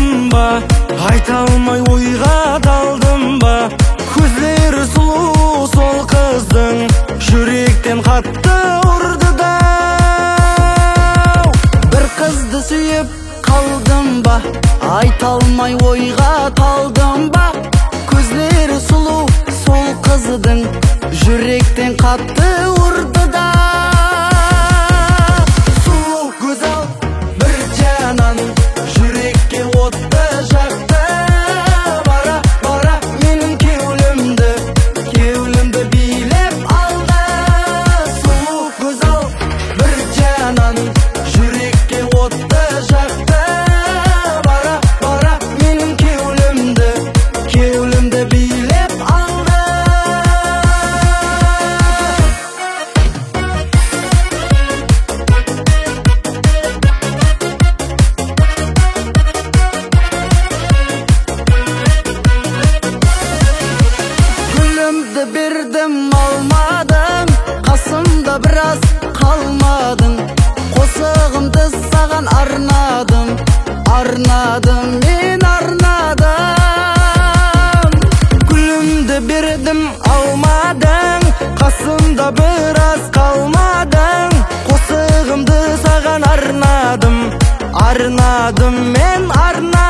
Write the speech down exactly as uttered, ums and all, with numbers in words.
ба, айта алмай ойға далдым ба? Көздері сұлу сол қыздың, жүректен қатты ұрды да. Бір қызды сүйіп қалдым ба, айта алмай ойға талдым ба? Көздері сұлу сол қыздың, жүректен қатты ұрды да. Сұлу көзал бір жанан, жүрекке отты жақты. Бара бара менің кеулімді, кеулімді билеп алды. Сұлу көзал бір жанан, жүрекке отты жақты. Бара бара менің кеулімді, кеулімді билеп алды. Гүлімді бердім алмадың, қасымда біраз қалмадың. Қосығымды саған арнадым, арнадым, мен арнадым. Гүлімді бердім алмадың, қасымда біраз қалмадың. Қосығымды саған арнадым, арнадым, мен арнадым.